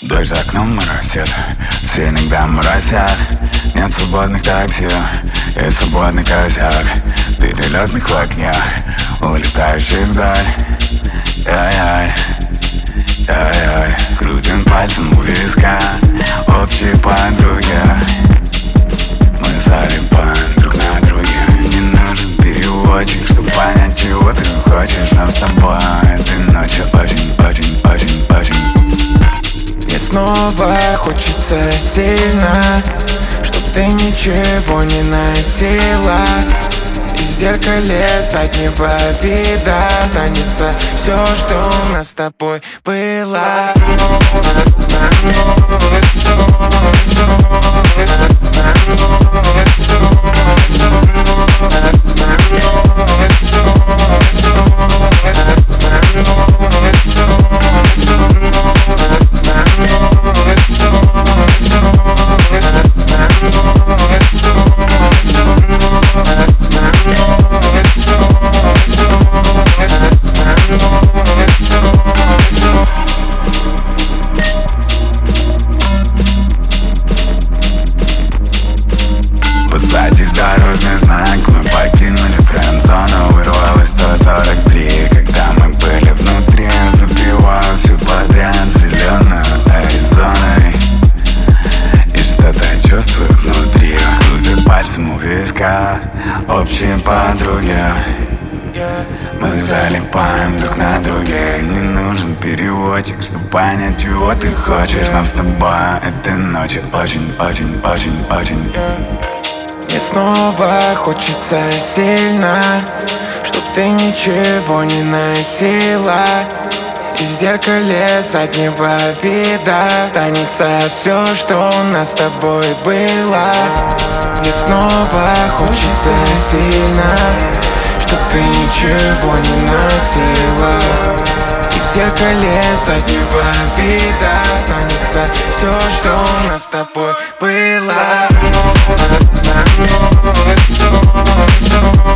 Дождь за окном моросит, все иногда моросят. Нет свободных такси и свободный косяк перелетных в окне, улетающих вдаль. Ай-яй, ай-яй, крутим пальцем у виска, общие подруги. Мы залипаем друг на друге. Не нужен переводчик, чтобы понять, чего ты хочешь. Нам с тобой этой ночью очень-очень-очень-очень. Мне снова хочется сильно, чтоб ты ничего не носила. И в зеркале заднего вида останется все, что у нас с тобой было. Позади дорожный знак, мы покинули френд-зону. Вырвалось 143, когда мы были внутри. Запиваю всю подряд зеленую Аризоной, и что-то чувствую внутри. Крутит пальцем у виска, общие подруги. Мы залипаем друг на друге. Не нужен переводчик, чтобы понять, чего ты хочешь. Нам с тобой этой ночью очень-очень-очень-очень. Мне снова хочется сильно, чтоб ты ничего не носила. И в зеркале заднего вида останется все, что у нас с тобой было. Мне снова хочется сильно, чтоб ты ничего не носила. И в зеркале заднего вида останется все, что у нас с тобой было.